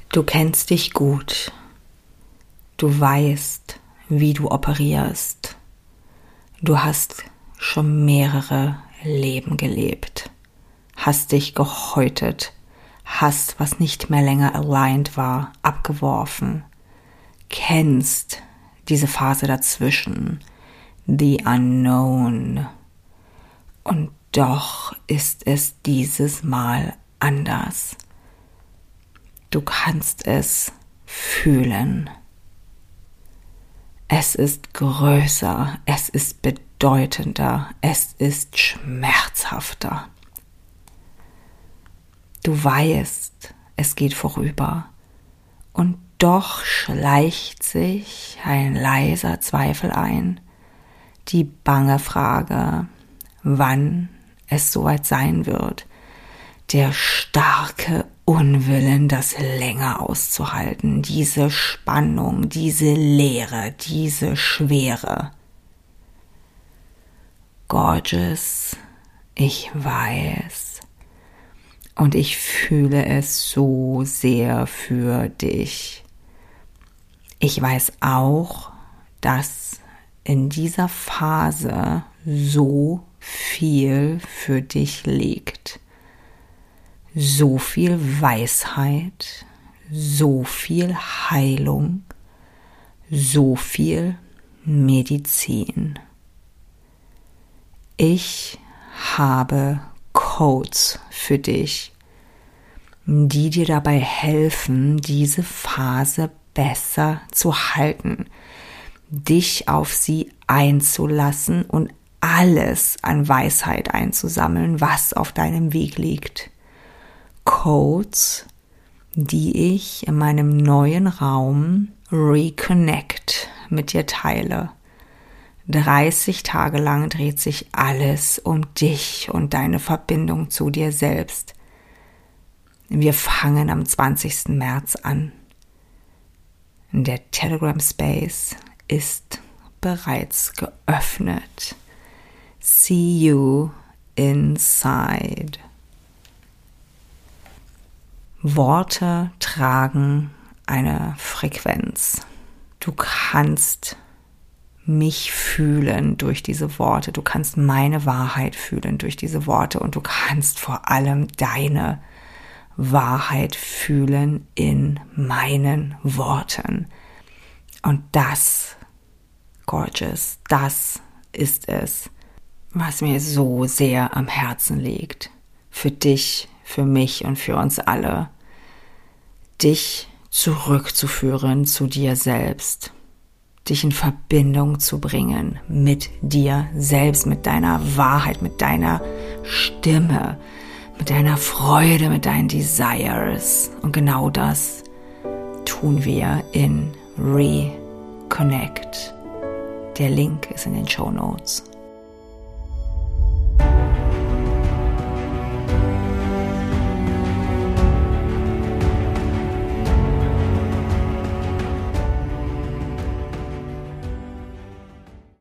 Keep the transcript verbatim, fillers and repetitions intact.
Du kennst dich gut. Du weißt, wie du operierst. Du hast schon mehrere Leben gelebt, hast dich gehäutet, hast, was nicht mehr länger aligned war, abgeworfen, kennst diese Phase dazwischen, the unknown. Und doch ist es dieses Mal anders. Du kannst es fühlen. Es ist größer, es ist bedeutender, es ist schmerzhafter. Du weißt, es geht vorüber und doch schleicht sich ein leiser Zweifel ein, die bange Frage, wann es soweit sein wird, der starke Unwillen, das länger auszuhalten, diese Spannung, diese Leere, diese Schwere. Gorgeous, ich weiß und ich fühle es so sehr für dich. Ich weiß auch, dass in dieser Phase so viel für dich liegt. So viel Weisheit, so viel Heilung, so viel Medizin. Ich habe Codes für dich, die dir dabei helfen, diese Phase besser zu halten, dich auf sie einzulassen und alles an Weisheit einzusammeln, was auf deinem Weg liegt. Codes, die ich in meinem neuen Raum Reconnect mit dir teile. dreißig Tage lang dreht sich alles um dich und deine Verbindung zu dir selbst. Wir fangen am zwanzigsten März an. Der Telegram Space ist bereits geöffnet. See you inside. Worte tragen eine Frequenz. Du kannst mich fühlen durch diese Worte. Du kannst meine Wahrheit fühlen durch diese Worte und du kannst vor allem deine Wahrheit fühlen in meinen Worten. Und das, Gorgeous, das ist es, was mir so sehr am Herzen liegt. Für dich, für mich und für uns alle. Dich zurückzuführen zu dir selbst. Dich in Verbindung zu bringen mit dir selbst, mit deiner Wahrheit, mit deiner Stimme, mit deiner Freude, mit deinen Desires. Und genau das tun wir in Reconnect. Der Link ist in den Shownotes.